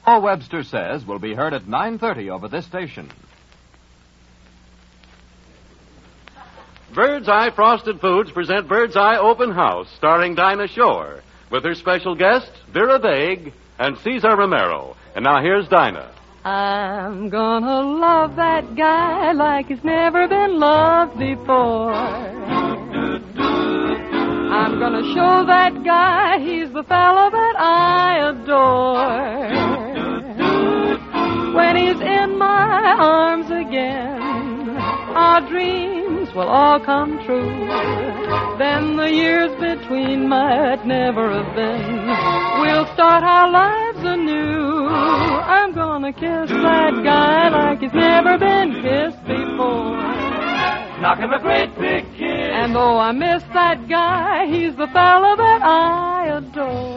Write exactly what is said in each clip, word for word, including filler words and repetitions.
Paul Webster Says will be heard at nine thirty over this station. Bird's Eye Frosted Foods present Bird's Eye Open House, starring Dinah Shore, with her special guests, Vera Vague and Cesar Romero. And now here's Dinah. I'm gonna love that guy like he's never been loved before. I'm gonna show that guy he's the fella that I adore. When he's in my arms again, our dreams will all come true. Then the years between might never have been. We'll start our lives anew. I'm gonna kiss that guy like he's never been kissed before. Knock him a great big kiss. And though I miss that guy, he's the fella that I adore.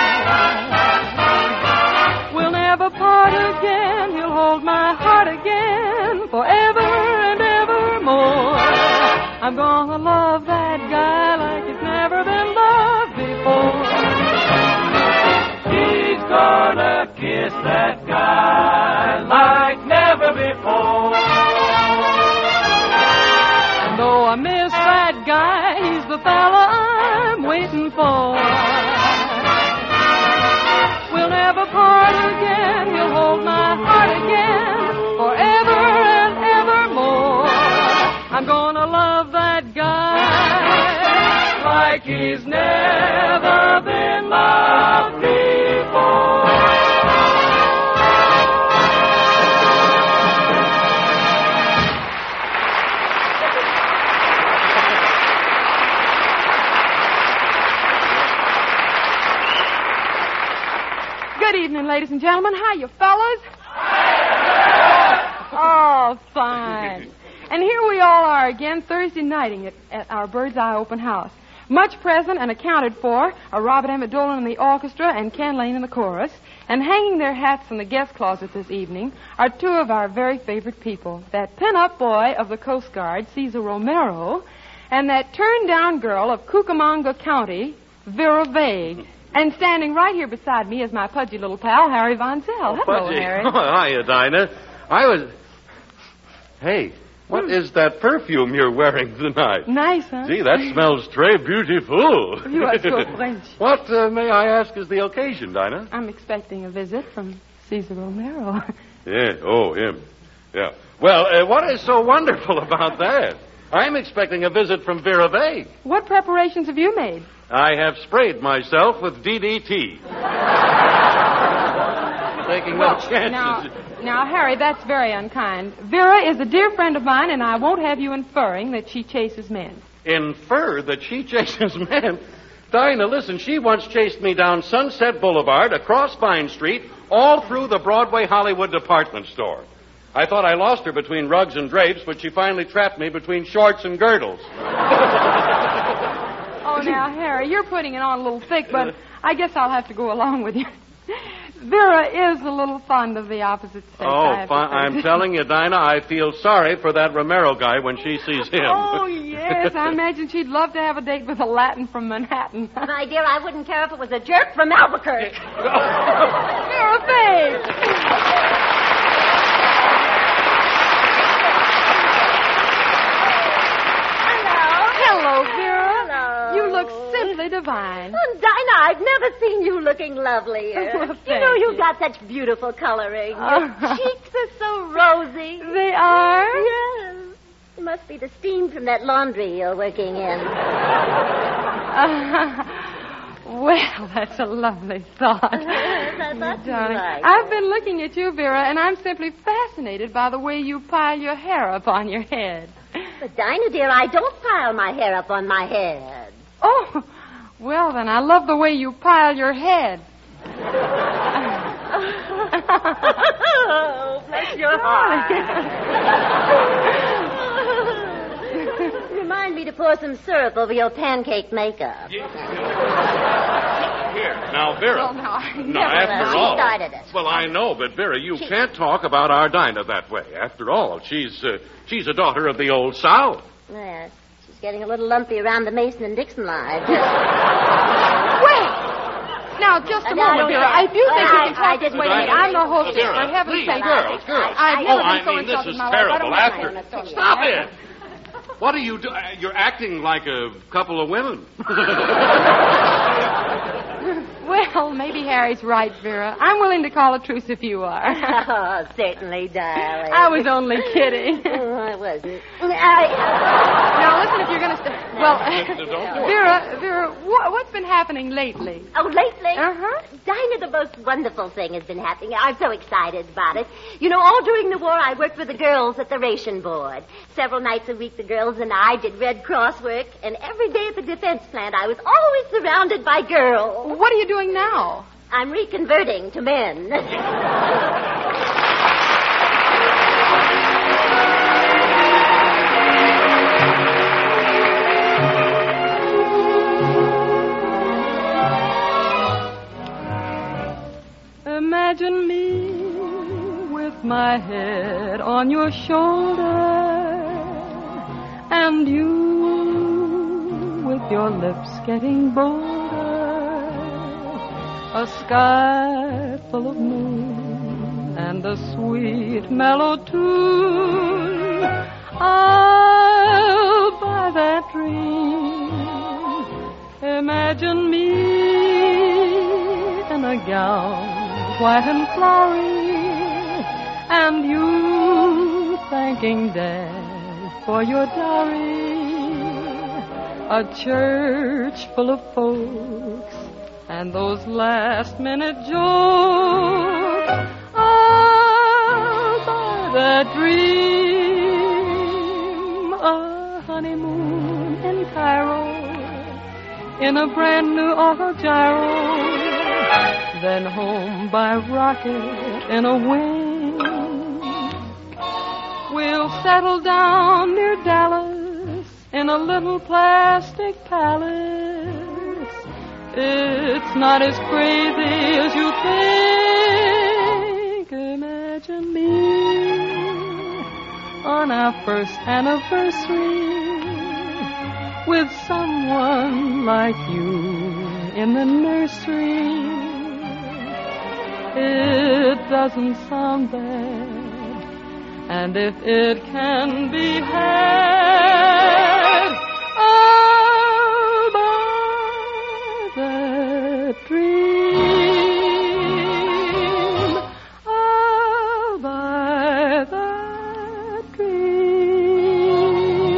We'll never part again. He'll hold my heart again forever and evermore. I'm gonna love that guy like he's never been loved before. He's gonna kiss that guy like never before. And though I miss that guy, he's the fella I'm waiting for. We'll never part again. He'll hold my heart again forever and evermore. I'm gonna love that guy like he's never been loved before. Good evening, ladies and gentlemen. How you fellas? Oh, fine. And here we all are again Thursday nighting at, at our Bird's Eye Open House. Much present and accounted for are Robert Emmett Dolan in the orchestra and Ken Lane in the chorus. And hanging their hats in the guest closet this evening are two of our very favorite people. That pin-up boy of the Coast Guard, Cesar Romero, and that turned-down girl of Cucamonga County, Vera Vague. And standing right here beside me is my pudgy little pal, Harry Von Zell. Oh, Hello, Pudgy. Harry. Oh, hiya, Dinah. I was... Hey, what is that perfume you're wearing tonight? Nice, huh? Gee, that smells très beautiful. You are so French. What, uh, may I ask, is the occasion, Dinah? I'm expecting a visit from Cesar Romero. Yeah, oh, him. Yeah. Well, uh, what is so wonderful about that? I'm expecting a visit from Vera Vague. What preparations have you made? I have sprayed myself with D D T. Taking no chances. Now, now, Harry, that's very unkind. Vera is a dear friend of mine, and I won't have you inferring that she chases men. Infer that she chases men? Dinah, listen, she once chased me down Sunset Boulevard, across Vine Street, all through the Broadway Hollywood department store. I thought I lost her between rugs and drapes, but she finally trapped me between shorts and girdles. Oh, now, Harry, you're putting it on a little thick, but I guess I'll have to go along with you. Vera is a little fond of the opposite sex. Oh, fi- I'm telling you, Dinah, I feel sorry for that Romero guy when she sees him. Oh, yes, I imagine she'd love to have a date with a Latin from Manhattan. My dear, I wouldn't care if it was a jerk from Albuquerque. Vera Vague. Hello, Vera. Hello. You look simply divine. Oh, Dinah, I've never seen you looking lovelier. Well, you thank know, you've you. got such beautiful coloring. Your Uh. cheeks are so rosy. They are? Yes. It must be the steam from that laundry you're working in. Uh, well, that's a lovely thought. I thought you Darling, liked I've it. been looking at you, Vera, and I'm simply fascinated by the way you pile your hair up on your head. But, Dinah, dear, I don't pile my hair up on my head. Oh, well, then I love the way you pile your head. Oh, bless your heart. Remind me to pour some syrup over your pancake makeup. Here. Now, Vera. Well, no, I No, never after She all. started it. Well, I know, but Vera, you can't talk about our Dinah that way. After all, she's uh, she's a daughter of the old South. Yes, she's getting a little lumpy around the Mason and Dixon line. Well, Now, just a Uh, moment, no, Vera. no, I do think I- we can I talk this didn't way. mean I'm the it. hostess, Vera, for heaven's please, sake. girls, girls. I've Oh, never I been so mean, this insulted is in my life. I terrible. don't want After... my own Stop it! What are you doing? You're acting like a couple of women. Well, maybe Harry's right, Vera. I'm willing to call a truce if you are. Oh, certainly, darling. I was only kidding. Oh, I wasn't. I... Now, listen, if you're going to stay... Well, Don't Vera, Vera, what, what's been happening lately? Oh, lately? Uh-huh. Dinah, the most wonderful thing has been happening. I'm so excited about it. You know, all during the war, I worked with the girls at the ration board. Several nights a week, the girls and I did Red Cross work, and every day at the defense plant, I was always surrounded by girls. What are you doing now? I'm reconverting to men. Imagine me with my head on your shoulder, and you with your lips getting bolder, a sky full of moon and a sweet mellow tune. I'll buy that dream. Imagine me in a gown, white and flowery, and you thanking Dad for your dowry. A church full of folks and those last-minute jokes. I'll buy that dream. A honeymoon in Cairo, in a brand new autogyro, then home by rocket in a wing. We'll settle down near Dallas in a little plastic palace. It's not as crazy as you think. Imagine me on our first anniversary with someone like you in the nursery. It doesn't sound bad, and if it can be had, I'll buy that dream. I'll buy that dream.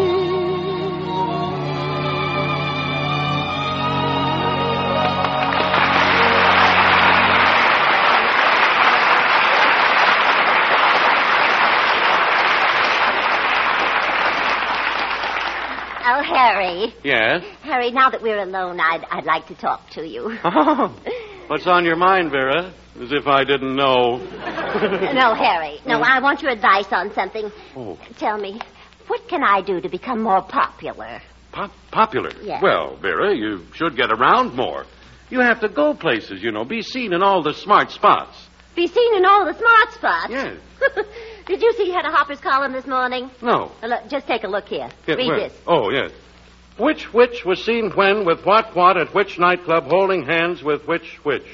Oh, Harry. Yes? Harry, now that we're alone, I'd, I'd like to talk to you. Oh, what's on your mind, Vera? As if I didn't know. No, Harry. No, I want your advice on something. Oh. Tell me, what can I do to become more popular? Pop- popular? Yes. Well, Vera, you should get around more. You have to go places, you know, be seen in all the smart spots. Be seen in all the smart spots? Yes. Did you see Hedda Hopper's column this morning? No. Uh, look, just take a look here. Yeah, Read where? this. Oh, yes. Which which was seen when, with what what, at which nightclub, holding hands with which which?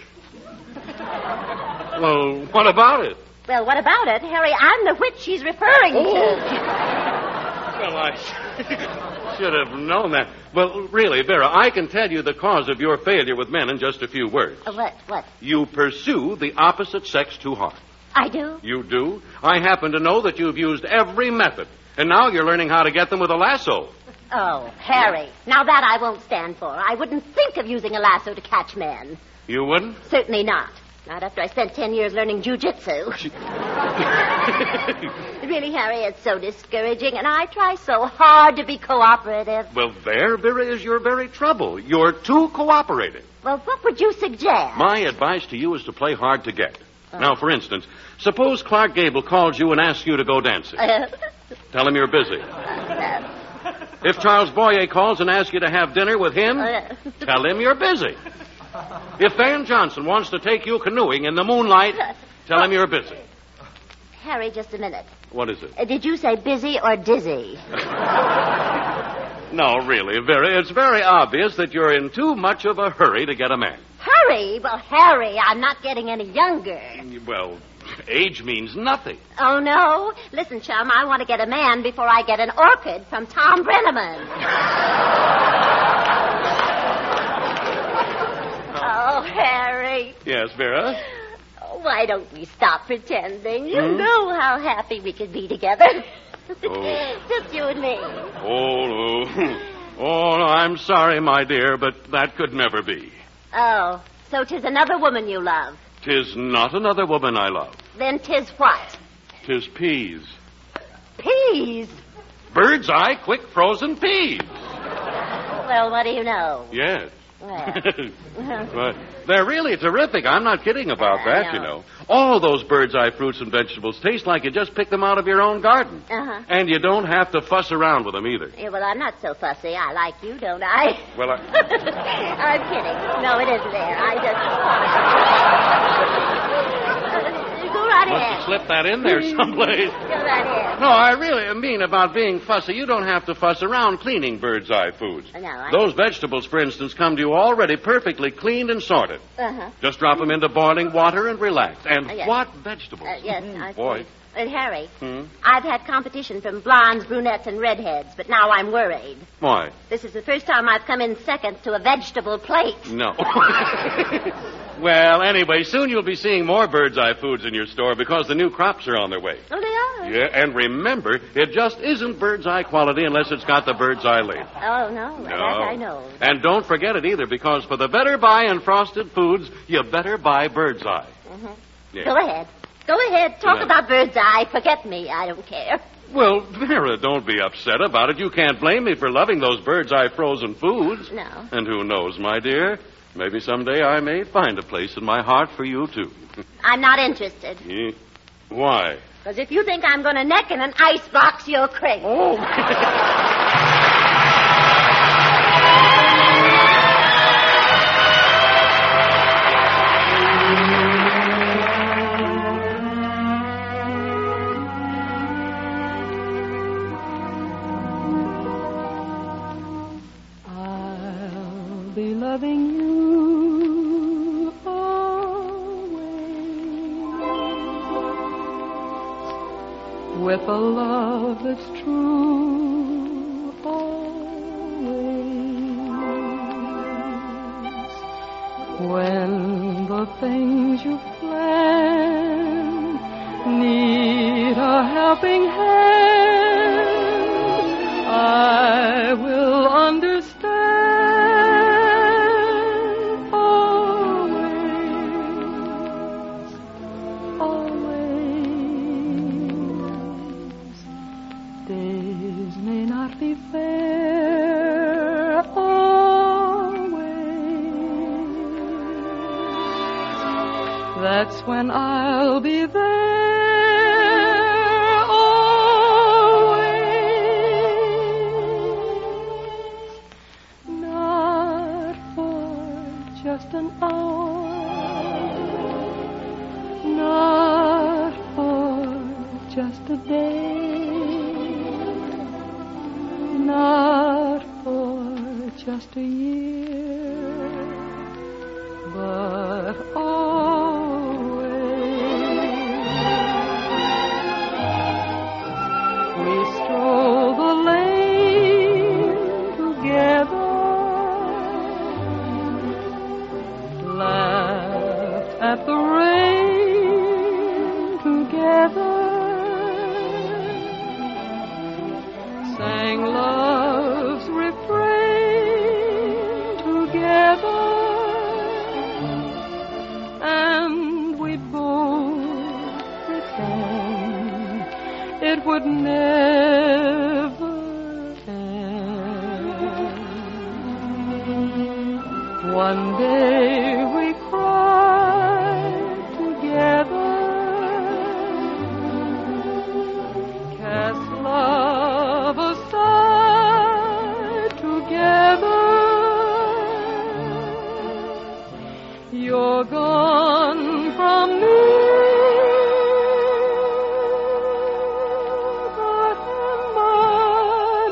Well, what about it? Well, what about it? Harry, I'm the witch she's referring Oh. to. Well, I should have known that. Well, really, Vera, I can tell you the cause of your failure with men in just a few words. Uh, what? What? You pursue the opposite sex too hard. I do? You do? I happen to know that you've used every method, and now you're learning how to get them with a lasso. Oh, Harry. Now that I won't stand for. I wouldn't think of using a lasso to catch men. You wouldn't? Certainly not. Not after I spent ten years learning jujitsu. Really, Harry, it's so discouraging, and I try so hard to be cooperative. Well, there, Vera, is your very trouble. You're too cooperative. Well, what would you suggest? My advice to you is to play hard to get. Oh. Now, for instance, suppose Clark Gable calls you and asks you to go dancing. Uh, Tell him you're busy. uh, If Charles Boyer calls and asks you to have dinner with him, uh, tell him you're busy. If Van Johnson wants to take you canoeing in the moonlight, tell him you're busy. Harry, just a minute. What is it? Uh, did you say busy or dizzy? No, really, Vera, it's very obvious that you're in too much of a hurry to get a man. Hurry? Harry, well, Harry, I'm not getting any younger. Well, age means nothing. Oh, no? Listen, chum, I want to get a man before I get an orchid from Tom Brenneman. Oh, Harry. Yes, Vera? Oh, why don't we stop pretending? You Hmm? know how happy we could be together. Oh. Just you and me. Oh, no. Oh, no, I'm sorry, my dear, but that could never be. Oh, so 'tis another woman you love. 'Tis not another woman I love. Then 'tis what? 'Tis peas. Peas. Bird's eye, quick frozen peas. Well, what do you know? Yes. Well, But they're really terrific. I'm not kidding about I that, you know. know. All those bird's eye fruits and vegetables taste like you just picked them out of your own garden. uh-huh. And you don't have to fuss around with them either. Yeah, well, I'm not so fussy. I like you, don't I? Well, I... I'm kidding. No, it isn't there. I just... Go right Must have ahead. slipped that in there someplace. Go right ahead. No, I really mean about being fussy. You don't have to fuss around cleaning bird's eye foods. No, I... Those vegetables, for instance, come to you already perfectly cleaned and sorted. Uh-huh. Just drop them into boiling water and relax. And Uh, yes. what vegetables? Uh, yes, Mm, I boy. see. But, Harry, Hmm? I've had competition from blondes, brunettes, and redheads, but now I'm worried. Why? This is the first time I've come in second to a vegetable plate. No. Well, anyway, soon you'll be seeing more bird's eye foods in your store because the new crops are on their way. Oh, they are? Yeah, and remember, it just isn't bird's eye quality unless it's got the bird's eye label. Oh, no. Well, that I know. And don't forget it either, because for the better buy in frosted foods, you better buy bird's eye. Mm-hmm. Yeah. Go ahead. Go ahead. Talk Yeah. about bird's eye. Forget me. I don't care. Well, Vera, don't be upset about it. You can't blame me for loving those bird's eye frozen foods. No. And who knows, my dear? Maybe someday I may find a place in my heart for you, too. I'm not interested. Yeah. Why? Because if you think I'm going to neck in an ice box, you're crazy. Oh. I'll be loving you always with a love that's true always. When the things you plan need a helping hand, I will understand always, always. Days may not be fair always. That's when I'll be there. Just an hour, not for just a day, not for just a year, but always. We stroll the lane together, laughed at the rain together, sang love's refrain together, and we both pretend it would never end. One day we cried together, cast love aside together. You're gone from me, but in my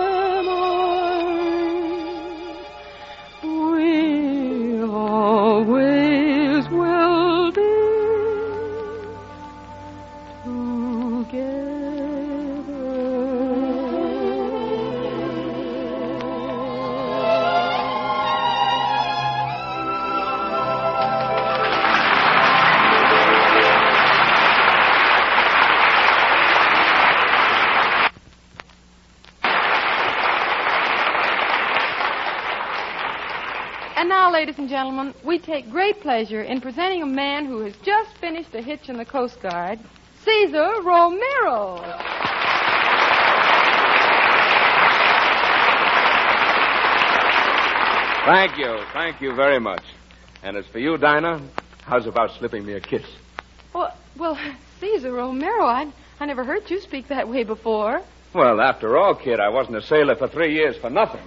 memory we always And now, ladies and gentlemen, we take great pleasure in presenting a man who has just finished a hitch in the Coast Guard, Cesar Romero. Thank you. Thank you very much. And as for you, Dinah, how's about slipping me a kiss? Well, well, Cesar Romero, I, I never heard you speak that way before. Well, after all, kid, I wasn't a sailor for three years for nothing.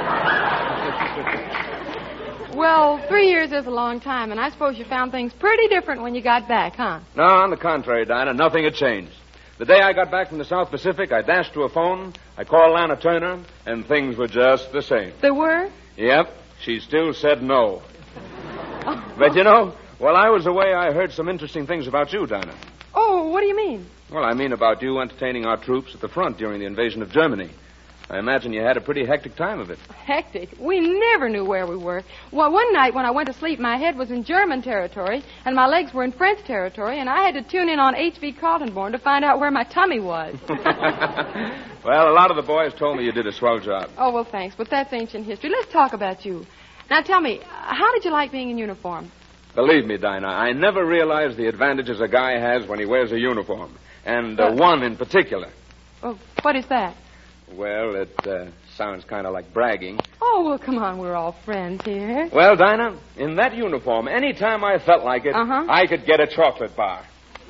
Well, three years is a long time, and I suppose you found things pretty different when you got back, huh? No, on the contrary, Dinah, nothing had changed. The day I got back from the South Pacific, I dashed to a phone, I called Lana Turner, and things were just the same. They were? Yep, she still said no. Oh. But, you know, while I was away, I heard some interesting things about you, Dinah. Oh, what do you mean? Well, I mean about you entertaining our troops at the front during the invasion of Germany. I imagine you had a pretty hectic time of it. Hectic? We never knew where we were. Well, one night when I went to sleep, my head was in German territory, and my legs were in French territory, and I had to tune in on H V Kaltenborn to find out where my tummy was. Well, a lot of the boys told me you did a swell job. Oh, well, thanks, but that's ancient history. Let's talk about you. Now, tell me, how did you like being in uniform? Believe me, Dinah, I never realized the advantages a guy has when he wears a uniform, and uh, one in particular. Oh, what is that? Well, it uh, sounds kind of like bragging. Oh, well, come on, we're all friends here. Well, Dinah, in that uniform, any time I felt like it, uh-huh. I could get a chocolate bar.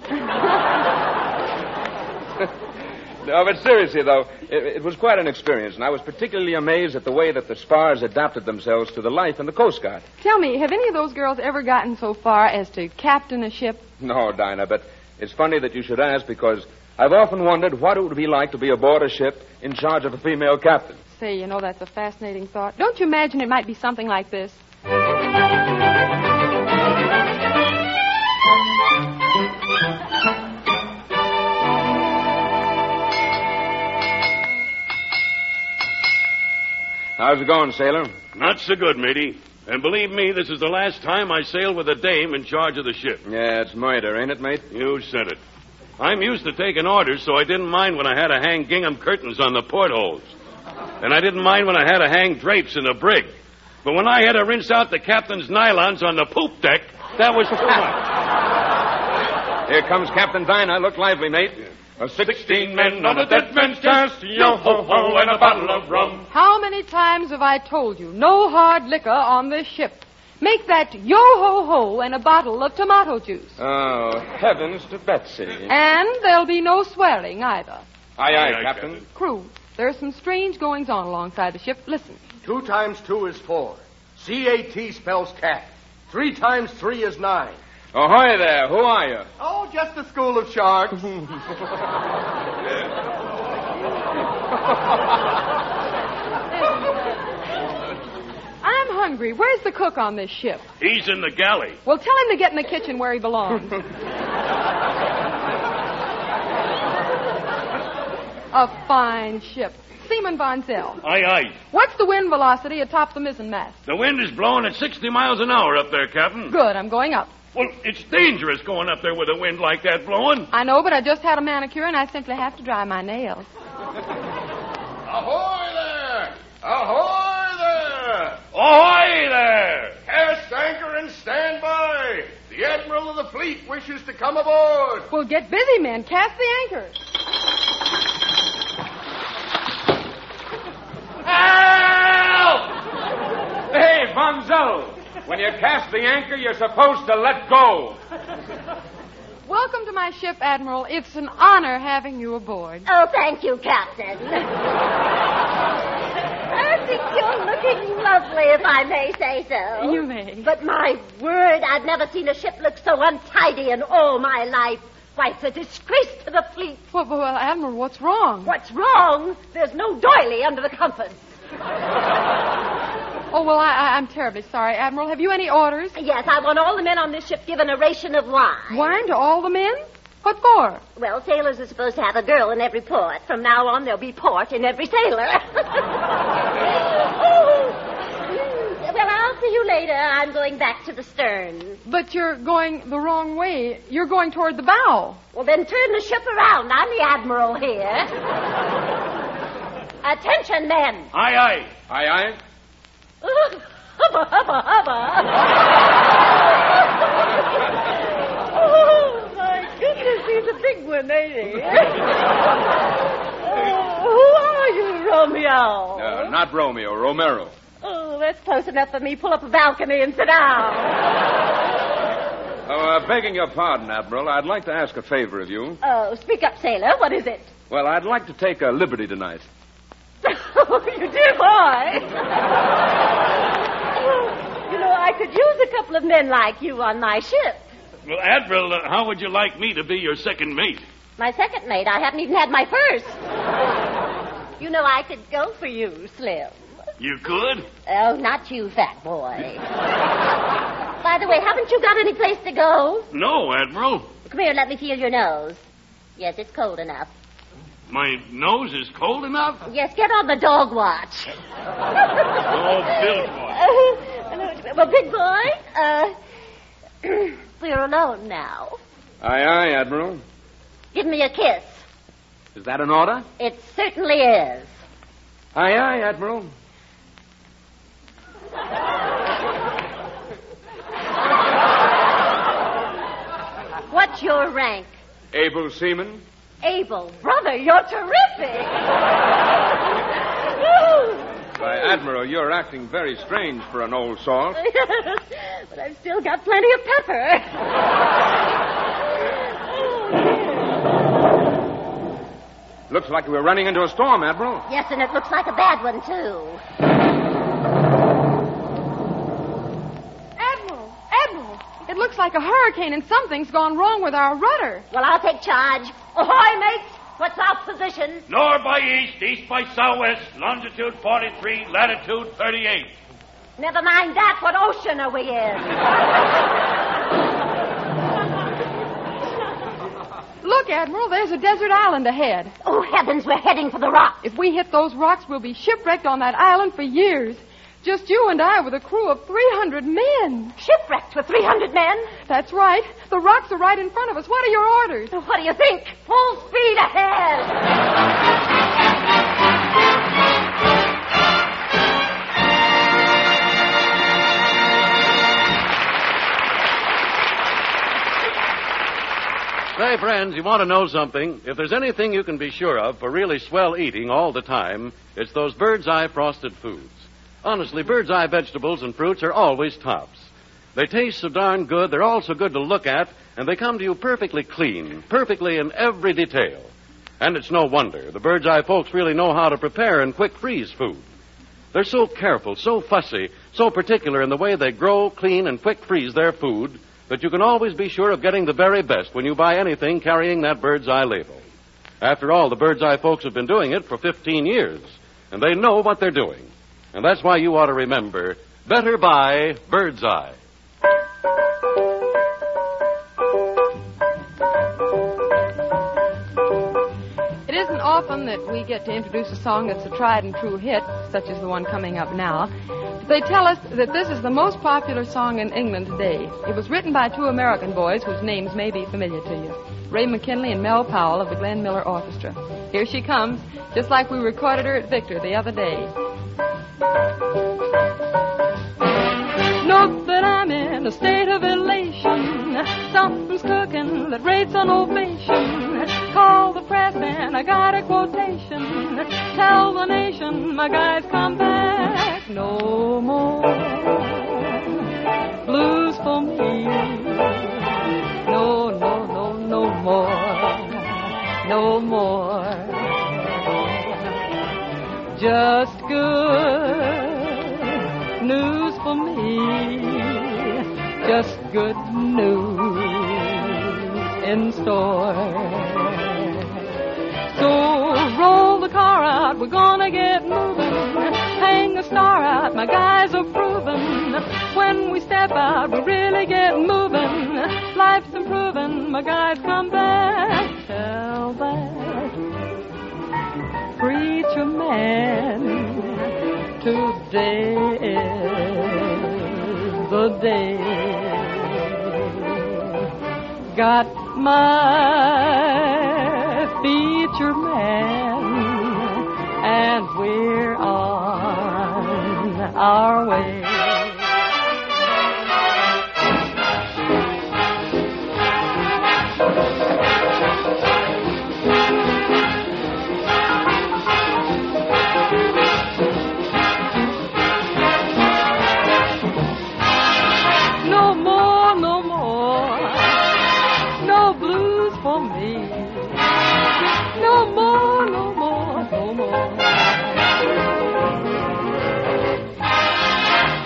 No, but seriously, though, it, it was quite an experience, and I was particularly amazed at the way that the spars adapted themselves to the life in the Coast Guard. Tell me, have any of those girls ever gotten so far as to captain a ship? No, Dinah, but it's funny that you should ask, because I've often wondered what it would be like to be aboard a ship in charge of a female captain. Say, you know, that's a fascinating thought. Don't you imagine it might be something like this? How's it going, sailor? Not so good, matey. And believe me, this is the last time I sail with a dame in charge of the ship. Yeah, it's murder, ain't it, mate? You said it. I'm used to taking orders, so I didn't mind when I had to hang gingham curtains on the portholes. And I didn't mind when I had to hang drapes in the brig. But when I had to rinse out the captain's nylons on the poop deck, that was too much. Here comes Captain Dinah. Look lively, mate. A sixteen men on a dead man's chest, yo-ho-ho, and a bottle of rum. How many times have I told you, no hard liquor on this ship? Make that yo-ho-ho and a bottle of tomato juice. Oh, heavens to Betsy. And there'll be no swearing either. Aye, aye, aye, aye Captain. Captain. Crew, there's some strange goings-on alongside the ship. Listen. Two times two is four. C A T spells cat. Three times three is nine. Ahoy there. Who are you? Oh, just a school of sharks. I'm hungry. Where's the cook on this ship? He's in the galley. Well, tell him to get in the kitchen where he belongs. A fine ship. Seaman Von Zell. Aye, aye. What's the wind velocity atop the mizzenmast? The wind is blowing at sixty miles an hour up there, Captain. Good, I'm going up. Well, it's dangerous going up there with a wind like that blowing. I know, but I just had a manicure, and I simply have to dry my nails. Ahoy there! Ahoy there! Ahoy there! Cast anchor and stand by. The Admiral of the Fleet wishes to come aboard. Well, get busy, men. Cast the anchor. Help! Hey, Von Zell. When you cast the anchor, you're supposed to let go. Welcome to my ship, Admiral. It's an honor having you aboard. Oh, thank you, Captain. I think you're looking lovely, if I may say so. You may. But my word, I've never seen a ship look so untidy in all my life. Why, it's a disgrace to the fleet. Well, well, Admiral, what's wrong? What's wrong? There's no doily under the compass. Oh, well, I, I, I'm terribly sorry, Admiral. Have you any orders? Yes, I want all the men on this ship given a ration of wine. Wine to all the men? What for? Well, sailors are supposed to have a girl in every port. From now on, there'll be port in every sailor. Well, I'll see you later. I'm going back to the stern. But you're going the wrong way. You're going toward the bow. Well, then turn the ship around. I'm the Admiral here. Attention, men. Aye, aye. Aye, aye. Hubba, hubba, hubba. Oh, my goodness, he's a big one, ain't he? Oh, who are you, Romeo? Uh, not Romeo, Romero. Oh, that's close enough for me. Pull up a balcony and sit down. Oh, uh, begging your pardon, Admiral, I'd like to ask a favor of you. Oh, speak up, sailor. What is it? Well, I'd like to take a liberty tonight. Oh, you dear boy. You know, I could use a couple of men like you on my ship. Well, Admiral, uh, how would you like me to be your second mate? My second mate? I haven't even had my first. You know, I could go for you, Slim. You could? Oh, not you, fat boy. By the way, haven't you got any place to go? No, Admiral. Come here, let me feel your nose. Yes, it's cold enough. My nose is cold enough? Yes, get on the dog watch. Oh, Bill boy. Uh, well, big boy, uh, we're alone now. Aye, aye, Admiral. Give me a kiss. Is that an order? It certainly is. Aye, aye, Admiral. What's your rank? Able seaman? Able. Brother, you're terrific. Why, Admiral, you're acting very strange for an old salt. But I've still got plenty of pepper. Looks like we're running into a storm, Admiral. Yes, and it looks like a bad one, too. Admiral, Admiral, it looks like a hurricane and something's gone wrong with our rudder. Well, I'll take charge. Ahoy, mates. What's our position? North by east, east by southwest, longitude forty-three, latitude thirty-eight. Never mind that. What ocean are we in? Look, Admiral, there's a desert island ahead. Oh, heavens, we're heading for the rocks. If we hit those rocks, we'll be shipwrecked on that island for years. Just you and I with a crew of three hundred men. Shipwrecked with three hundred men? That's right. The rocks are right in front of us. What are your orders? What do you think? Full speed ahead. Say, friends, you want to know something? If there's anything you can be sure of for really swell eating all the time, it's those Bird's Eye frosted foods. Honestly, Bird's Eye vegetables and fruits are always tops. They taste so darn good, they're all so good to look at, and they come to you perfectly clean, perfectly in every detail. And it's no wonder. The Bird's Eye folks really know how to prepare and quick freeze food. They're so careful, so fussy, so particular in the way they grow, clean, and quick freeze their food that you can always be sure of getting the very best when you buy anything carrying that Bird's Eye label. After all, the Bird's Eye folks have been doing it for fifteen years, and they know what they're doing. And that's why you ought to remember, better buy Bird's Eye. It isn't often that we get to introduce a song that's a tried and true hit, such as the one coming up now. But they tell us that this is the most popular song in England today. It was written by two American boys whose names may be familiar to you, Ray McKinley and Mel Powell of the Glenn Miller Orchestra. Here she comes, just like we recorded her at Victor the other day. Know that I'm in a state of elation. Something's cooking that rates an ovation. Call the press and I got a quotation. Tell the nation my guys come back. No more blues for me. No, no, no, no more. No more. Just good news for me. Just good news in store. So roll the car out, we're gonna get moving. Hang a star out, my guys are proven. When we step out, we really get moving. Life's improving, my guys come back. Tell that preacher man today is the day. Got my feature man, and we're on our way.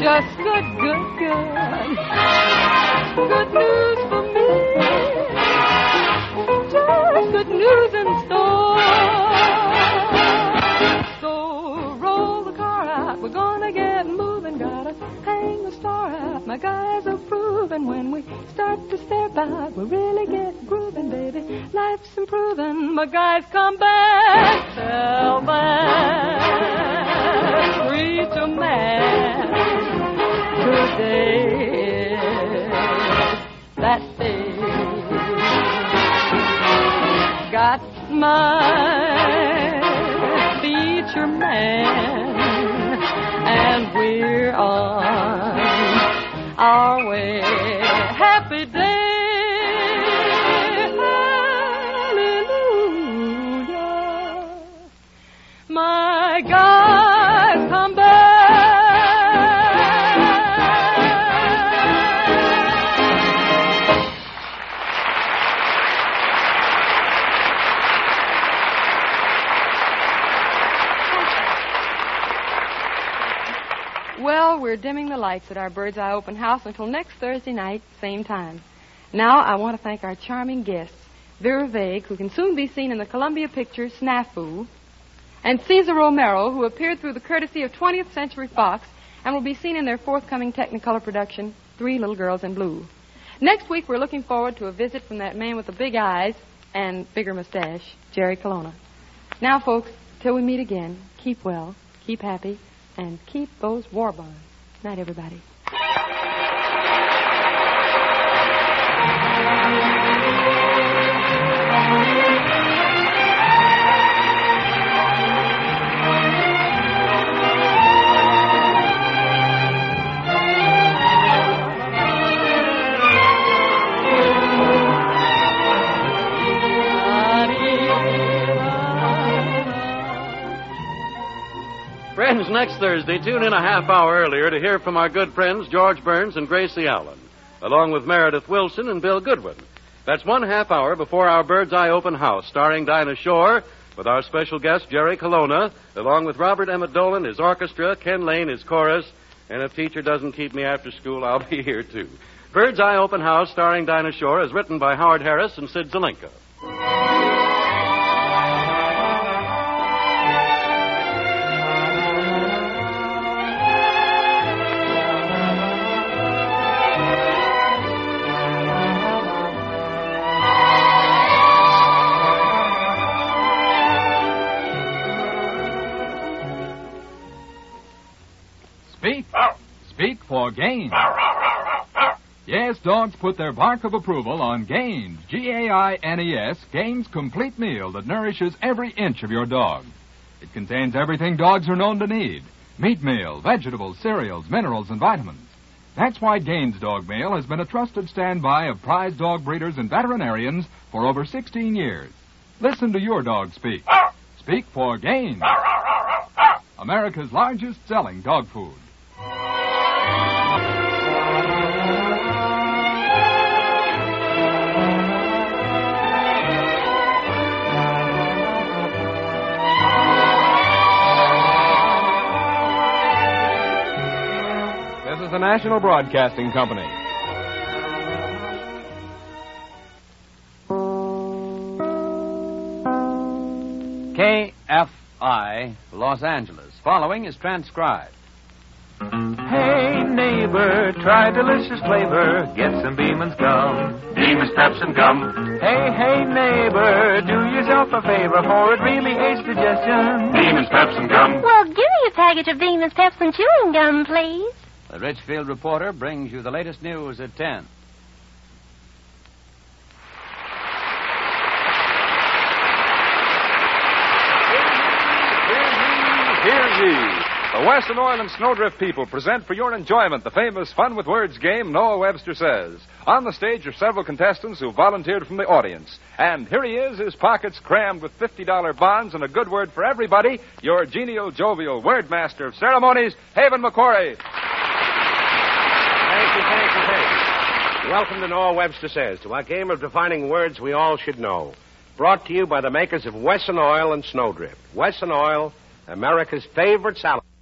Just good, good, good. Good news for me. Just good news in store. So roll the car out. We're gonna get moving. Gotta hang the star out. My guys are proving when we start to step out, we really get grooving, baby. Life's improving. My guys come back. Tell that preacher man today is that day. Got my feature man, and we're on our way. Happy day, hallelujah. My God, come back. Well, we're dimming the lights at our Bird's Eye Open House until next Thursday night, same time. Now, I want to thank our charming guests, Vera Vague, who can soon be seen in the Columbia picture Snafu, and Cesar Romero, who appeared through the courtesy of twentieth Century Fox and will be seen in their forthcoming Technicolor production, Three Little Girls in Blue. Next week, we're looking forward to a visit from that man with the big eyes and bigger mustache, Jerry Colonna. Now, folks, till we meet again, keep well, keep happy, and keep those war bonds. Night, everybody. Friends, next Thursday, tune in a half hour earlier to hear from our good friends George Burns and Gracie Allen, along with Meredith Wilson and Bill Goodwin. That's one half hour before our Bird's Eye Open House, starring Dinah Shore, with our special guest Jerry Colonna, along with Robert Emmett Dolan, his orchestra, Ken Lane, his chorus, and if teacher doesn't keep me after school, I'll be here too. Bird's Eye Open House, starring Dinah Shore, is written by Howard Harris and Sid Zelinka. Speak. Speak for Gaines. Yes, dogs put their bark of approval on Gaines, G A I N E S, Gaines Complete Meal that nourishes every inch of your dog. It contains everything dogs are known to need. Meat meal, vegetables, cereals, minerals, and vitamins. That's why Gaines Dog Meal has been a trusted standby of prize dog breeders and veterinarians for over sixteen years. Listen to your dog speak. Speak for Gaines, America's largest selling dog food. This is the National Broadcasting Company. K F I, Los Angeles. Following is transcribed. Hey, neighbor, try delicious flavor. Get some Beeman's gum. Beeman's Pepsin gum. Hey, hey, neighbor, do yourself a favor, for it really aids digestion. Beeman's Pepsin gum. Well, give me a package of Beeman's Pepsin chewing gum, please. The Richfield Reporter brings you the latest news at ten. Hear ye! The Western Oil and Snowdrift people present for your enjoyment the famous Fun with Words game, Noah Webster Says. On the stage are several contestants who volunteered from the audience. And here he is, his pockets crammed with fifty dollar bonds and a good word for everybody, your genial, jovial word master of ceremonies, Haven McQuarrie. Thank you, thank you, thank you. Welcome to Noah Webster Says, to our game of defining words we all should know. Brought to you by the makers of Wesson Oil and Snowdrift. Wesson Oil, America's favorite salad.